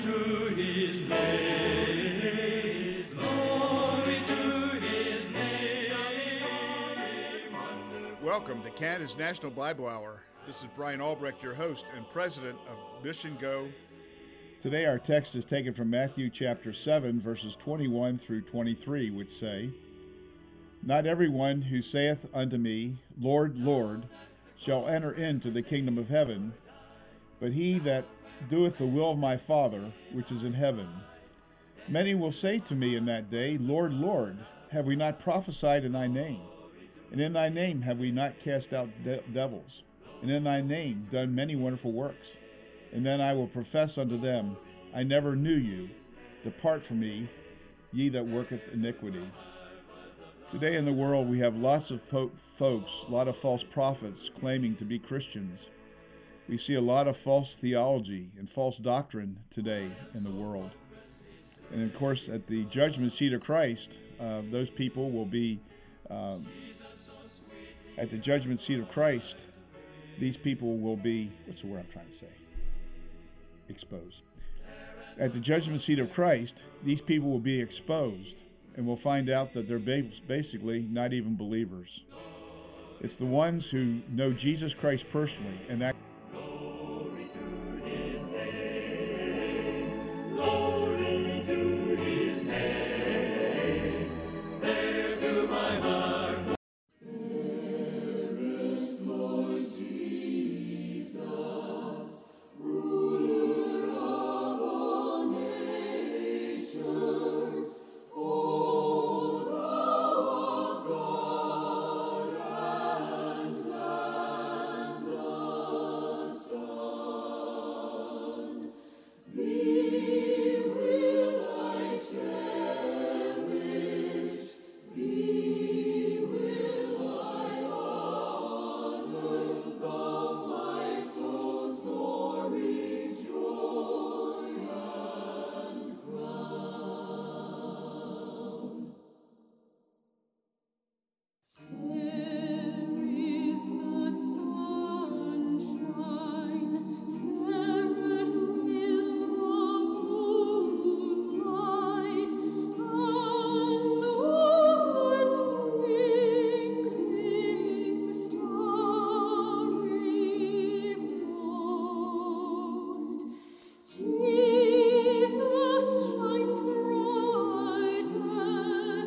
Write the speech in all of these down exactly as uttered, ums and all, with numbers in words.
to his name. Glory to his name. Welcome to Canada's National Bible Hour. This is Brian Albrecht, your host and president of Mission Go. Today our text is taken from Matthew chapter seven, verses twenty-one through twenty-three, which say, Not everyone who saith unto me, Lord, Lord, shall enter into the kingdom of heaven, but he that doeth the will of my Father, which is in heaven. Many will say to me in that day, Lord, Lord, have we not prophesied in thy name? And in thy name have we not cast out de- devils? And in thy name done many wonderful works? And then I will profess unto them, I never knew you. Depart from me, ye that worketh iniquity. Today in the world we have lots of po- folks, a lot of false prophets claiming to be Christians. We see a lot of false theology and false doctrine today in the world. And of course at the judgment seat of Christ, uh, those people will be, um, at the judgment seat of Christ, these people will be, what's the word I'm trying to say? Exposed. At the judgment seat of Christ, these people will be exposed, and we'll find out that they're basically not even believers. It's the ones who know Jesus Christ personally, and that Glory to his name. Glory to his name. There to my heart. There is Lord Jesus, ruler of all nature, O thou of God and Lamb the Son. Thee will I cherish, thee will I honor, thou my soul's glory, joy, and crown. There is the sunshine, fairer still the moonlight, and all the twinkling starry host. Jesus shines brighter,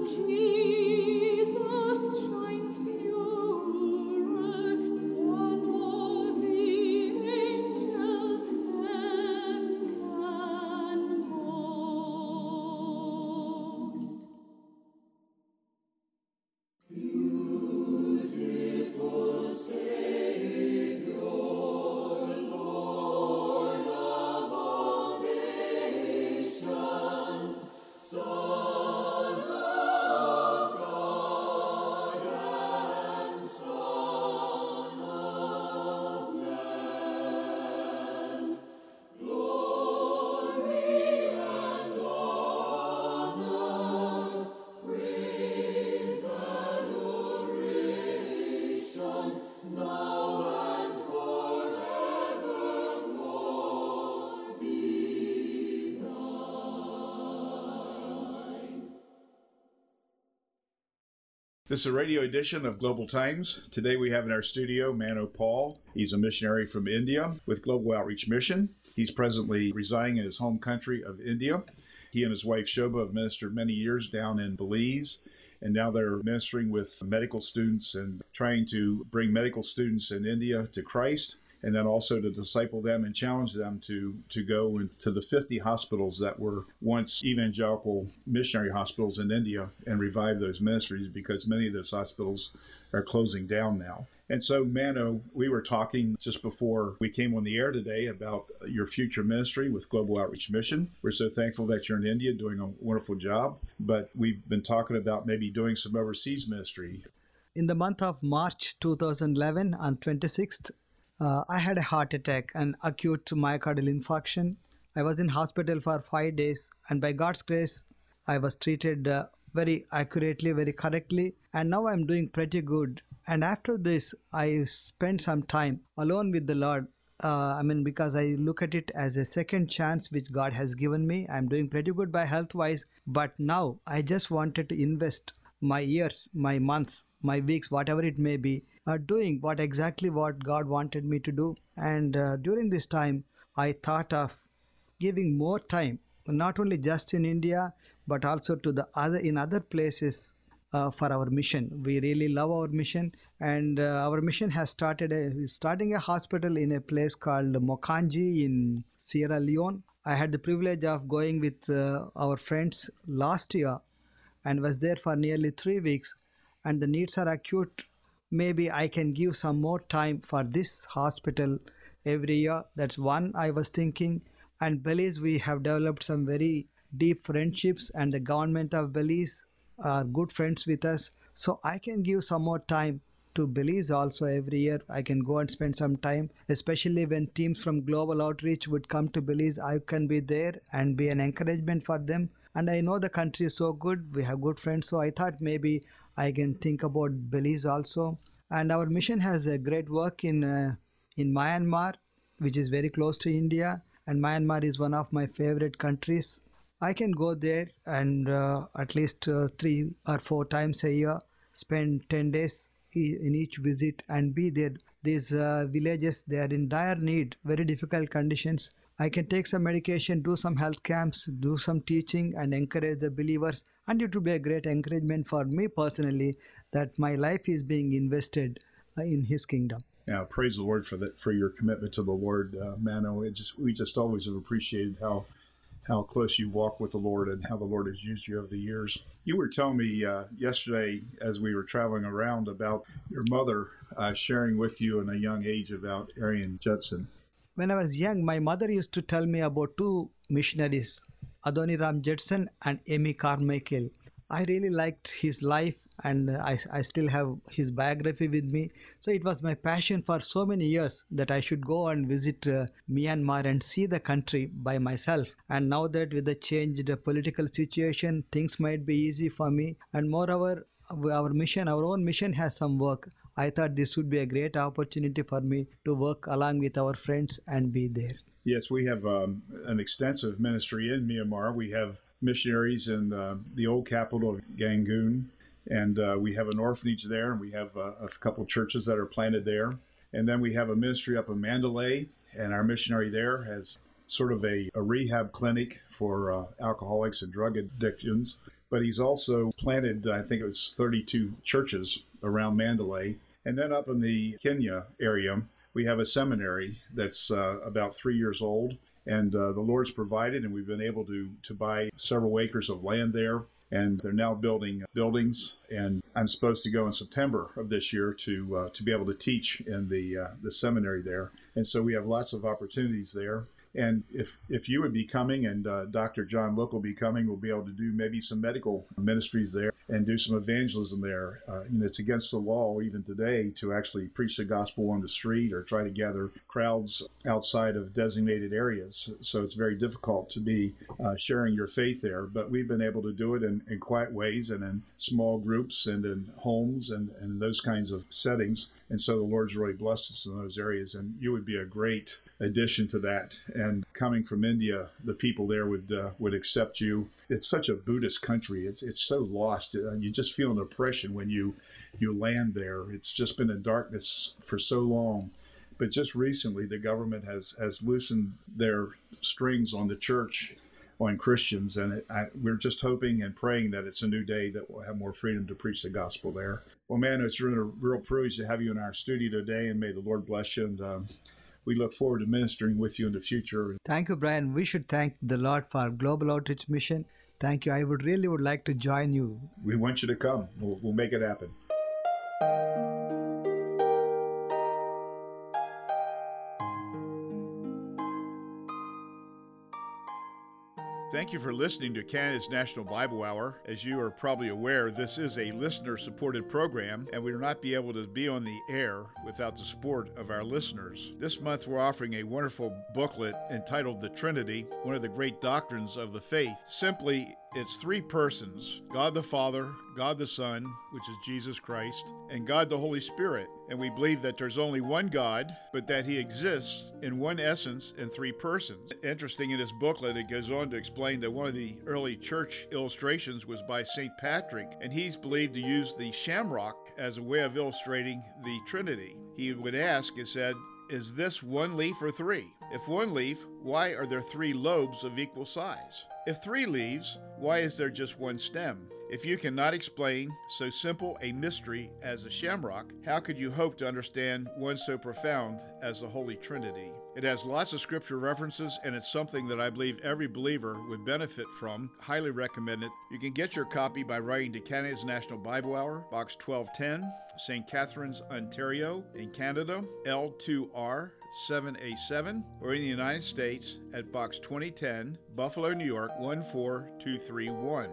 Jesus shines purer than all the angels heaven can boast. Beautiful Savior, Lord of all nations, Son of God and Son of Man, glory and honor, praise, adoration, now and forevermore be thine. This is a radio edition of Global Times. Today we have in our studio Mano Paul. He's a missionary from India with Global Outreach Mission. He's presently residing in his home country of India. He and his wife Shobha have ministered many years down in Belize, and now they're ministering with medical students and trying to bring medical students in India to Christ, and then also to disciple them and challenge them to, to go into the fifty hospitals that were once evangelical missionary hospitals in India and revive those ministries, because many of those hospitals are closing down now. And so, Mano, we were talking just before we came on the air today about your future ministry with Global Outreach Mission. We're so thankful that you're in India doing a wonderful job, but we've been talking about maybe doing some overseas ministry. In the month of March two thousand eleven, on twenty-sixth, uh, I had a heart attack, an acute myocardial infarction. I was in hospital for five days, and by God's grace, I was treated uh, very accurately, very correctly, and now I'm doing pretty good. And after this, I spent some time alone with the Lord, Uh, I mean, because I look at it as a second chance which God has given me. I'm doing pretty good by health wise, but now I just wanted to invest my years, my months, my weeks, whatever it may be, uh, doing what exactly what God wanted me to do. And uh, during this time, I thought of giving more time, not only just in India, but also to the other in other places uh, for our mission. We really love our mission, and uh, our mission has started a, starting a hospital in a place called Mokanji in Sierra Leone. I had the privilege of going with uh, our friends last year and was there for nearly three weeks, and the needs are acute. Maybe I can give some more time for this hospital every year. That's one I was thinking. And Belize, we have developed some very deep friendships, and the government of Belize are good friends with us. So I can give some more time to Belize also every year. I can go and spend some time, especially when teams from Global Outreach would come to Belize. I can be there and be an encouragement for them. And I know the country is so good. We have good friends. So I thought maybe I can think about Belize also. And our mission has a great work in uh, in Myanmar, which is very close to India. And Myanmar is one of my favorite countries. I can go there and uh, at least uh, three or four times a year, spend ten days in each visit and be there. These uh, villages, they are in dire need, very difficult conditions. I can take some medication, do some health camps, do some teaching and encourage the believers. And it will be a great encouragement for me personally that my life is being invested uh, in His kingdom. Now, praise the Lord for that, for your commitment to the Lord, uh, Mano. It just we just always have appreciated how how close you walk with the Lord and how the Lord has used you over the years. You were telling me uh, yesterday as we were traveling around about your mother uh, sharing with you in a young age about Arian Judson. When I was young, my mother used to tell me about two missionaries, Adoniram Judson and Amy Carmichael. I really liked his life, and I, I still have his biography with me. So it was my passion for so many years that I should go and visit uh, Myanmar and see the country by myself. And now that with the changed political situation, things might be easy for me. And moreover, our mission, our own mission has some work. I thought this would be a great opportunity for me to work along with our friends and be there. Yes, we have um, an extensive ministry in Myanmar. We have missionaries in uh, the old capital of Yangon. And uh, we have an orphanage there, and we have uh, a couple of churches that are planted there. And then we have a ministry up in Mandalay, and our missionary there has sort of a, a rehab clinic for uh, alcoholics and drug addictions. But he's also planted, I think it was thirty-two churches around Mandalay. And then up in the Kenya area, we have a seminary that's uh, about three years old. And uh, the Lord's provided, and we've been able to, to buy several acres of land there. And they're now building buildings, and I'm supposed to go in September of this year to uh, to be able to teach in the uh, the seminary there. And so we have lots of opportunities there. And if if you would be coming, and uh, Doctor John Look will be coming, we'll be able to do maybe some medical ministries there and do some evangelism there. Uh, and it's against the law even today to actually preach the gospel on the street or try to gather crowds outside of designated areas. So it's very difficult to be uh, sharing your faith there. But we've been able to do it in, in quiet ways and in small groups and in homes and, and those kinds of settings. And so the Lord's really blessed us in those areas. And you would be a great addition to that. And coming from India, the people there would uh, would accept you. It's such a Buddhist country. It's it's so lost. Uh, you just feel an oppression when you you land there. It's just been in darkness for so long. But just recently, the government has has loosened their strings on the church, on Christians, and it, I, we're just hoping and praying that it's a new day that we'll have more freedom to preach the gospel there. Well, man, it's been a real privilege to have you in our studio today, and may the Lord bless you. And um, we look forward to ministering with you in the future. Thank you, Brian. We should thank the Lord for Global Outreach Mission. Thank you. I would really would like to join you. We want you to come. We'll, we'll make it happen. Thank you for listening to Canada's National Bible Hour. As you are probably aware, this is a listener-supported program, and we will not be able to be on the air without the support of our listeners. This month, we're offering a wonderful booklet entitled The Trinity, one of the great doctrines of the faith. Simply, it's three persons, God the Father, God the Son, which is Jesus Christ, and God the Holy Spirit. And we believe that there's only one God, but that he exists in one essence in three persons. Interesting, in his booklet, it goes on to explain that one of the early church illustrations was by Saint Patrick, and he's believed to use the shamrock as a way of illustrating the Trinity. He would ask, it said, is this one leaf or three? If one leaf, why are there three lobes of equal size? If three leaves, why is there just one stem? If you cannot explain so simple a mystery as a shamrock, how could you hope to understand one so profound as the Holy Trinity? It has lots of scripture references, and it's something that I believe every believer would benefit from. Highly recommend it. You can get your copy by writing to Canada's National Bible Hour, Box twelve ten, Saint Catharines, Ontario, in Canada, L two R seven A seven, or in the United States at Box twenty ten, Buffalo, New York one four two three one.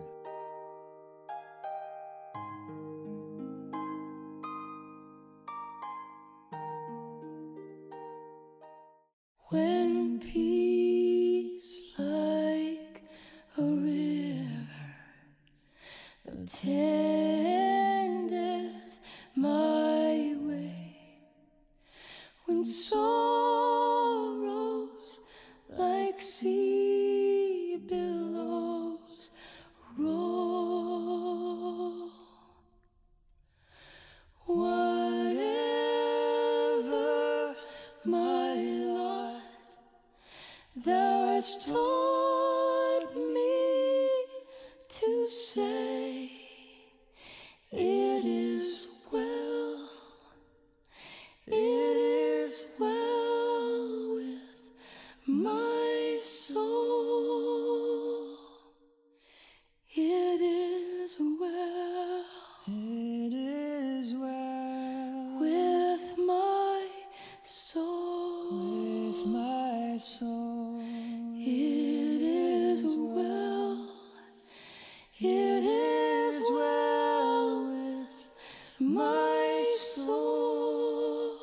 When peace like a river attendeth my way, when sorrows like sea billows roll, whatever my lot, thou hast taught me to say, it is well, it is well with my soul, it is well, it is well with my soul, with my soul, it is well, it is well with my soul.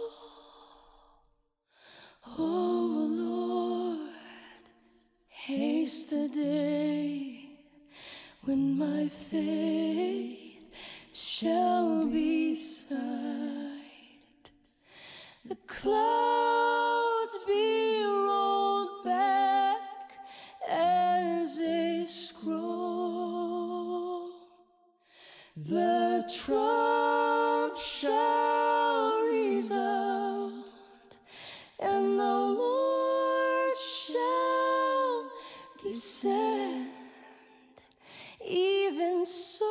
Oh Lord, haste the day when my faith shall be sight, the clouds be rolled back as a scroll, the trump shall resound, and the Lord shall descend. Even so,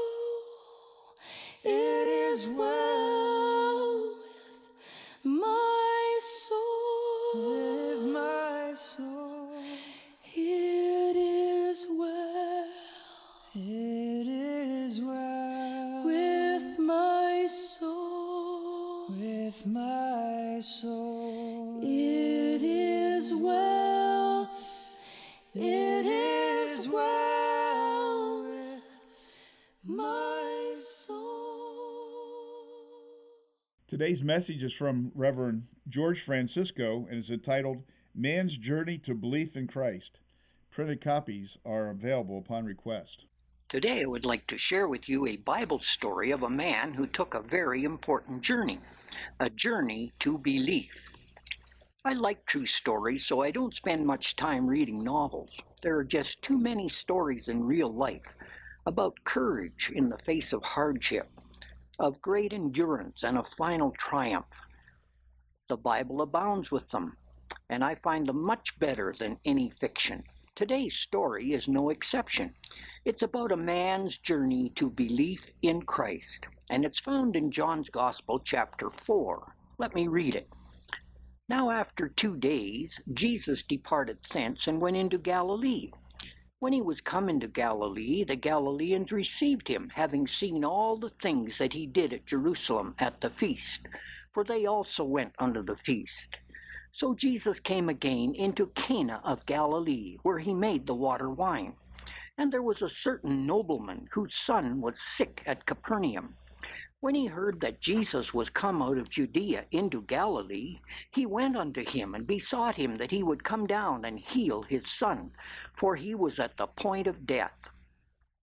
it is well with my soul, with my soul, it is well, it is well with my soul, with my soul, it is well, it is well with my soul. Today's message is from Reverend George Francisco and is entitled Man's Journey to Belief in Christ. Printed copies are available upon request. Today I would like to share with you a Bible story of a man who took a very important journey, a journey to belief. I like true stories, so I don't spend much time reading novels. There are just too many stories in real life about courage in the face of hardship, of great endurance and a final triumph. The Bible abounds with them, and I find them much better than any fiction. Today's story is no exception. It's about a man's journey to belief in Christ, and it's found in John's Gospel, chapter four. Let me read it. Now after two days, Jesus departed thence and went into Galilee. When he was come into Galilee, the Galileans received him, having seen all the things that he did at Jerusalem at the feast, for they also went unto the feast. So Jesus came again into Cana of Galilee, where he made the water wine. And there was a certain nobleman whose son was sick at Capernaum. When he heard that Jesus was come out of Judea into Galilee, he went unto him and besought him that he would come down and heal his son, for he was at the point of death.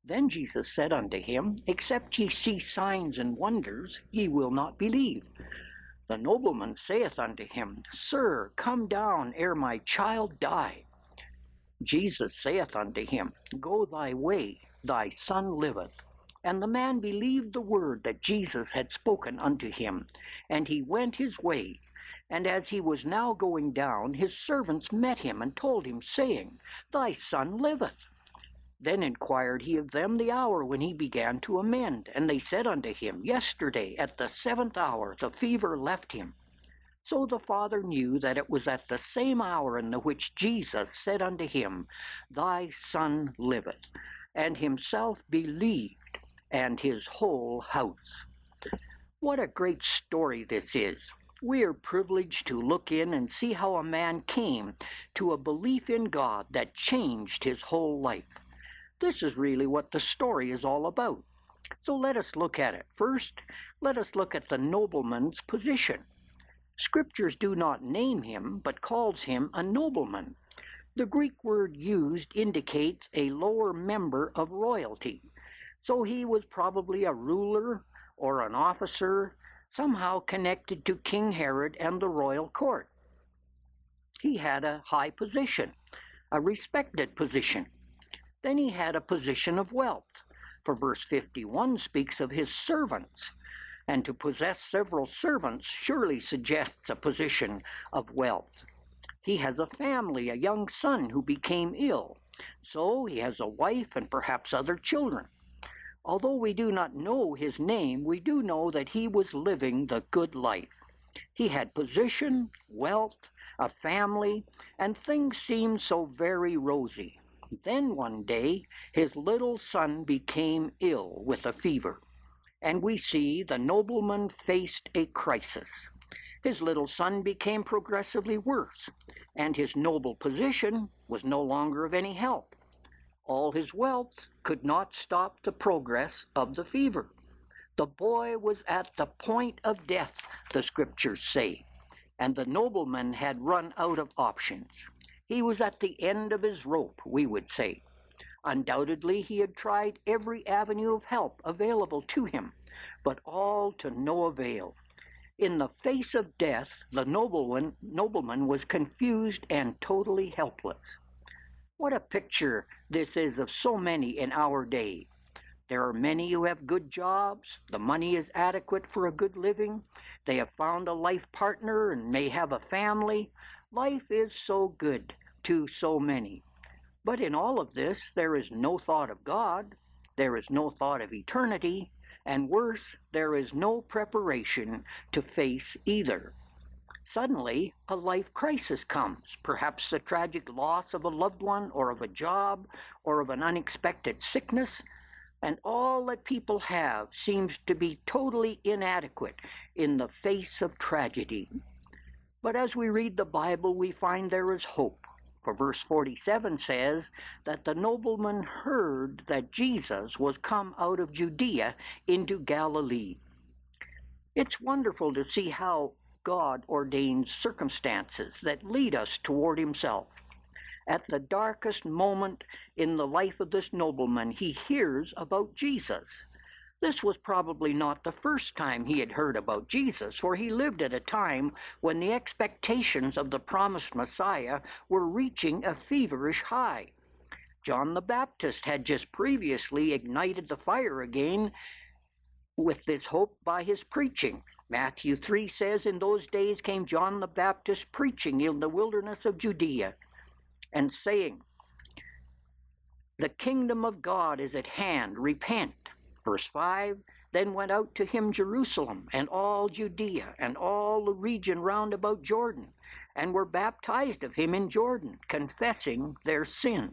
Then Jesus said unto him, Except ye see signs and wonders, ye will not believe. The nobleman saith unto him, Sir, come down ere my child die. Jesus saith unto him, Go thy way, thy son liveth. And the man believed the word that Jesus had spoken unto him, and he went his way. And as he was now going down, his servants met him and told him, saying, Thy son liveth. Then inquired he of them the hour when he began to amend. And they said unto him, Yesterday at the seventh hour the fever left him. So the father knew that it was at the same hour in the which Jesus said unto him, Thy son liveth, and himself believed, and his whole house. What a great story this is. We are privileged to look in and see how a man came to a belief in God that changed his whole life. This is really what the story is all about. So let us look at it. First, let us look at the nobleman's position. Scriptures do not name him, but calls him a nobleman. The Greek word used indicates a lower member of royalty. So he was probably a ruler or an officer, somehow connected to King Herod and the royal court. He had a high position, a respected position. Then he had a position of wealth, for verse fifty-one speaks of his servants, and to possess several servants surely suggests a position of wealth. He has a family, a young son who became ill, so he has a wife and perhaps other children. Although we do not know his name, we do know that he was living the good life. He had position, wealth, a family, and things seemed so very rosy. Then one day, his little son became ill with a fever, and we see the nobleman faced a crisis. His little son became progressively worse, and his noble position was no longer of any help. All his wealth could not stop the progress of the fever. The boy was at the point of death, the scriptures say, and the nobleman had run out of options. He was at the end of his rope, we would say. Undoubtedly, he had tried every avenue of help available to him, but all to no avail. In the face of death, the nobleman, nobleman was confused and totally helpless. What a picture this is of so many in our day. There are many who have good jobs, the money is adequate for a good living, they have found a life partner and may have a family. Life is so good to so many. But in all of this, there is no thought of God, there is no thought of eternity, and worse, there is no preparation to face either. Suddenly, a life crisis comes, perhaps the tragic loss of a loved one, or of a job, or of an unexpected sickness, and all that people have seems to be totally inadequate in the face of tragedy. But as we read the Bible, we find there is hope. For verse forty-seven says that the nobleman heard that Jesus was come out of Judea into Galilee. It's wonderful to see how God ordains circumstances that lead us toward himself. At the darkest moment in the life of this nobleman, he hears about Jesus. This was probably not the first time he had heard about Jesus, for he lived at a time when the expectations of the promised Messiah were reaching a feverish high. John the Baptist had just previously ignited the fire again with this hope by his preaching. Matthew three says, In those days came John the Baptist preaching in the wilderness of Judea, and saying, The kingdom of God is at hand, repent. Verse five, Then went out to him Jerusalem, and all Judea, and all the region round about Jordan, and were baptized of him in Jordan, confessing their sins.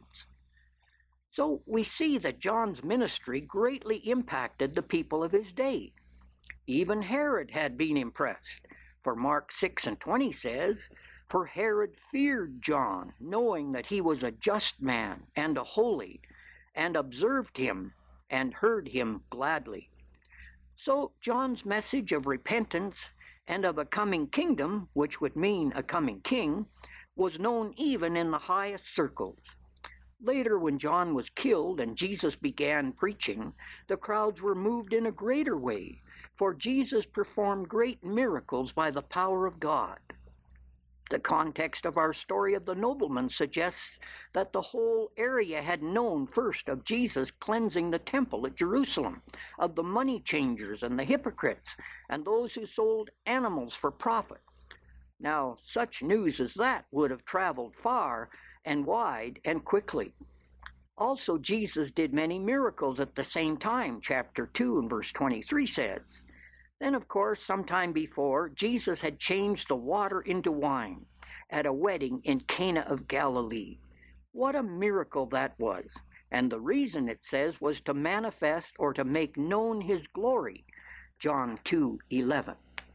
So we see that John's ministry greatly impacted the people of his day. Even Herod had been impressed, for Mark six and twenty says, For Herod feared John, knowing that he was a just man and a holy, and observed him and heard him gladly. So John's message of repentance and of a coming kingdom, which would mean a coming king, was known even in the highest circles. Later, when John was killed and Jesus began preaching, the crowds were moved in a greater way, for Jesus performed great miracles by the power of God. The context of our story of the nobleman suggests that the whole area had known first of Jesus cleansing the temple at Jerusalem, of the money changers and the hypocrites, and those who sold animals for profit. Now, such news as that would have traveled far and wide and quickly. Also, Jesus did many miracles at the same time, chapter two and verse twenty-three says. Then, of course, sometime before, Jesus had changed the water into wine at a wedding in Cana of Galilee. What a miracle that was. And the reason, it says, was to manifest or to make known his glory, John two eleven.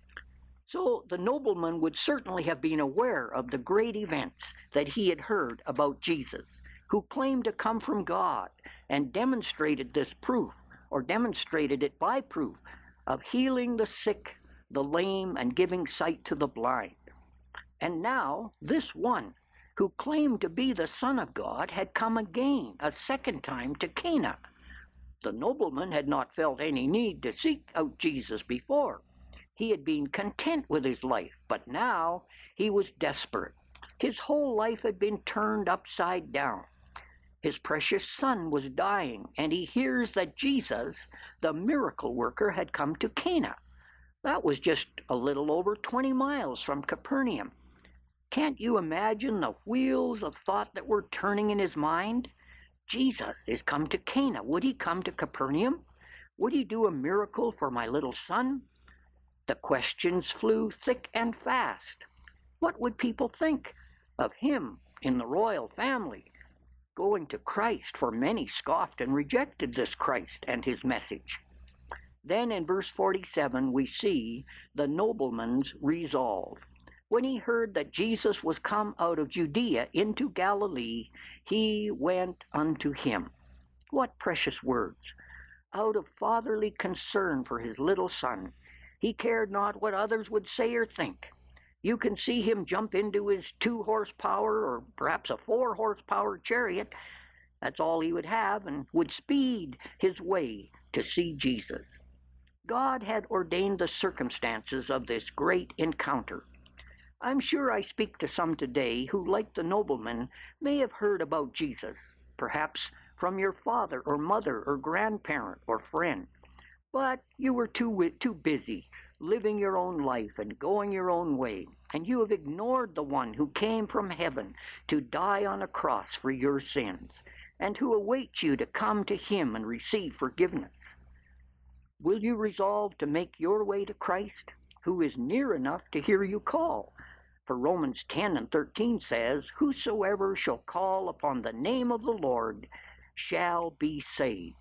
So the nobleman would certainly have been aware of the great events that he had heard about Jesus, who claimed to come from God and demonstrated this proof, or demonstrated it by proof, of healing the sick, the lame, and giving sight to the blind. And now this one, who claimed to be the Son of God, had come again, a second time, to Cana. The nobleman had not felt any need to seek out Jesus before. He had been content with his life, but now he was desperate. His whole life had been turned upside down. His precious son was dying, and he hears that Jesus, the miracle worker, had come to Cana. That was just a little over twenty miles from Capernaum. Can't you imagine the wheels of thought that were turning in his mind? Jesus is come to Cana. Would he come to Capernaum? Would he do a miracle for my little son? The questions flew thick and fast. What would people think of him in the royal family going to Christ? For many scoffed and rejected this Christ and his message. Then in verse forty-seven we see the nobleman's resolve. When he heard that Jesus was come out of Judea into Galilee, he went unto him. What precious words! Out of fatherly concern for his little son, he cared not what others would say or think. You can see him jump into his two-horsepower or perhaps a four-horsepower chariot. That's all he would have, and would speed his way to see Jesus. God had ordained the circumstances of this great encounter. I'm sure I speak to some today who, like the nobleman, may have heard about Jesus, perhaps from your father or mother or grandparent or friend. But you were too, too busy living your own life and going your own way, and you have ignored the one who came from heaven to die on a cross for your sins, and who awaits you to come to him and receive forgiveness. Will you resolve to make your way to Christ, who is near enough to hear you call? For Romans ten and thirteen says, whosoever shall call upon the name of the Lord shall be saved.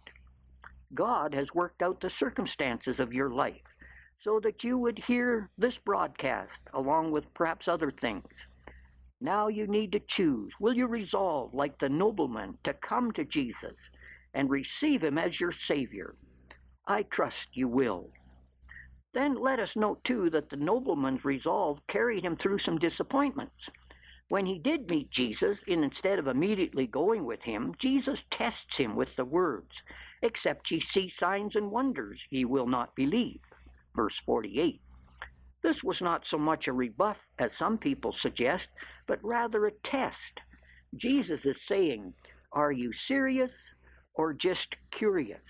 God has worked out the circumstances of your life so that you would hear this broadcast along with perhaps other things. Now you need to choose. Will you resolve, like the nobleman, to come to Jesus and receive him as your Savior? I trust you will. Then let us note, too, that the nobleman's resolve carried him through some disappointments. When he did meet Jesus, and instead of immediately going with him, Jesus tests him with the words, except ye see signs and wonders, ye will not believe. Verse forty-eight. This was not so much a rebuff as some people suggest, but rather a test. Jesus is saying, are you serious or just curious?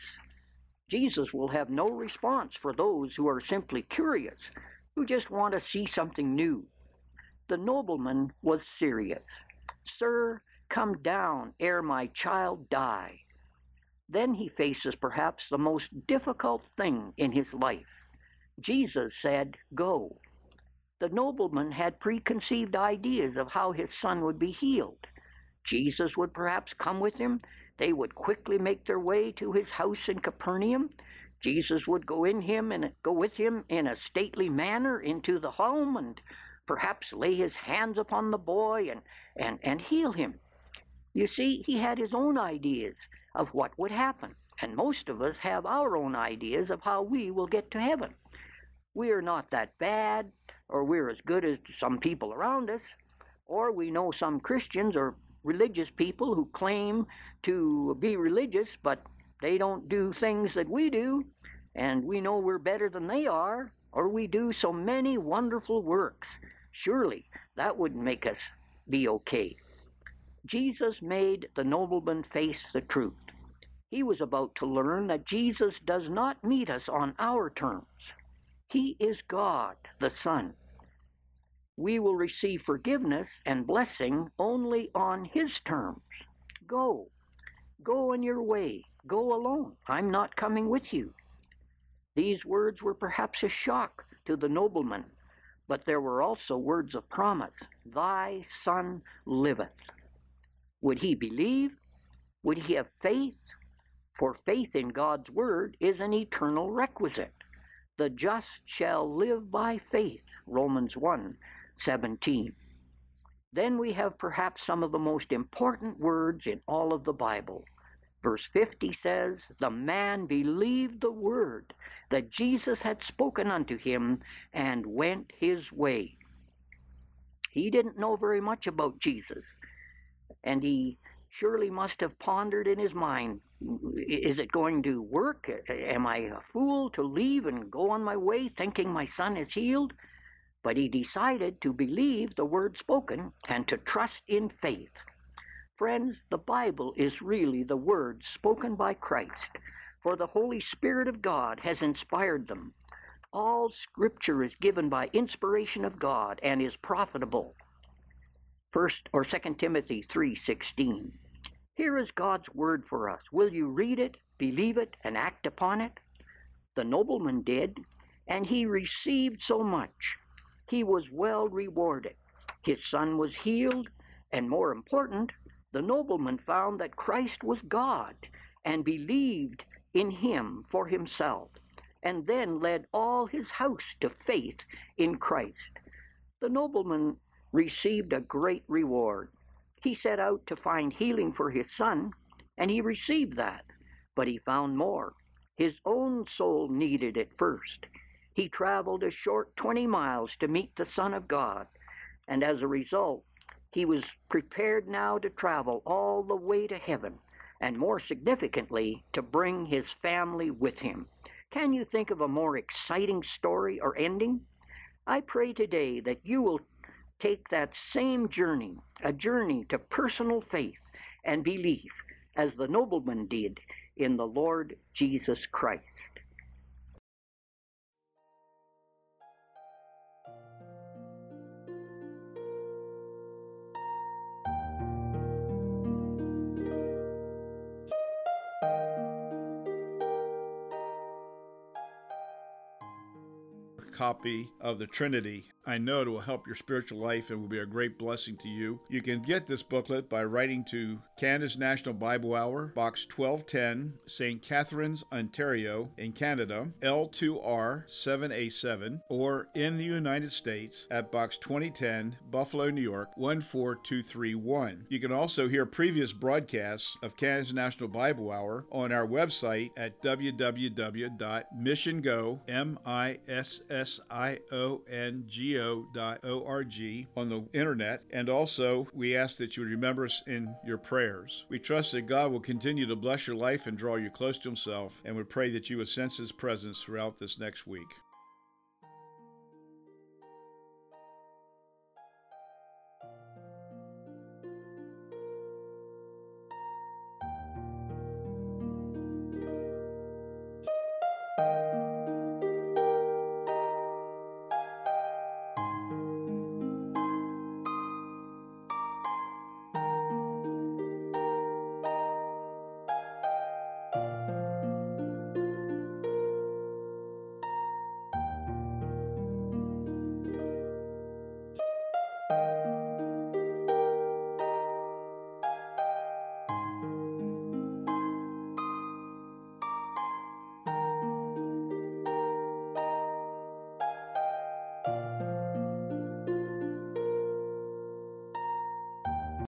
Jesus will have no response for those who are simply curious, who just want to see something new. The nobleman was serious. Sir, come down ere my child die. Then he faces perhaps the most difficult thing in his life. Jesus said, go. The nobleman had preconceived ideas of how his son would be healed. Jesus would perhaps come with him. They would quickly make their way to his house in Capernaum. Jesus would go in him and go with him in a stately manner into the home and perhaps lay his hands upon the boy and, and, and heal him. You see, he had his own ideas of what would happen, and most of us have our own ideas of how we will get to heaven. We are not that bad, or we're as good as some people around us, or we know some Christians, or religious people who claim to be religious, but they don't do things that we do, and we know we're better than they are, or we do so many wonderful works. Surely that wouldn't make us be okay. Jesus made the nobleman face the truth. He was about to learn that Jesus does not meet us on our terms. He is God, the Son. We will receive forgiveness and blessing only on His terms. Go. Go on your way. Go alone. I'm not coming with you. These words were perhaps a shock to the nobleman, but there were also words of promise. Thy son liveth. Would he believe? Would he have faith? For faith in God's word is an eternal requisite. The just shall live by faith, Romans one seventeen. Then we have perhaps some of the most important words in all of the Bible. Verse fifty says, the man believed the word that Jesus had spoken unto him and went his way. He didn't know very much about Jesus, and he surely must have pondered in his mind, is it going to work? Am I a fool to leave and go on my way thinking my son is healed? But he decided to believe the word spoken and to trust in faith. Friends, the Bible is really the word spoken by Christ, for the Holy Spirit of God has inspired them. All Scripture is given by inspiration of God and is profitable. First or Second Timothy three sixteen. Here is God's word for us. Will you read it, believe it, and act upon it? The nobleman did, and he received so much. He was well rewarded. His son was healed, and more important, the nobleman found that Christ was God and believed in him for himself, and then led all his house to faith in Christ. The nobleman received a great reward. He set out to find healing for his son, and he received that, but he found more. His own soul needed it first. He traveled a short twenty miles to meet the Son of God, and as a result, he was prepared now to travel all the way to heaven, and more significantly, to bring his family with him. Can you think of a more exciting story or ending? I pray today that you will take that same journey, a journey to personal faith and belief, as the nobleman did in the Lord Jesus Christ. Copy of the Trinity. I know it will help your spiritual life and will be a great blessing to you. You can get this booklet by writing to Canada's National Bible Hour, Box twelve ten, Saint Catharines, Ontario, in Canada, L two R seven A seven, or in the United States at Box twenty ten, Buffalo, New York, one four two three one. You can also hear previous broadcasts of Canada's National Bible Hour on our website at w w w dot mission go dot org on the internet, and also we ask that you would remember us in your prayers. We trust that God will continue to bless your life and draw you close to Himself, and we pray that you would sense His presence throughout this next week.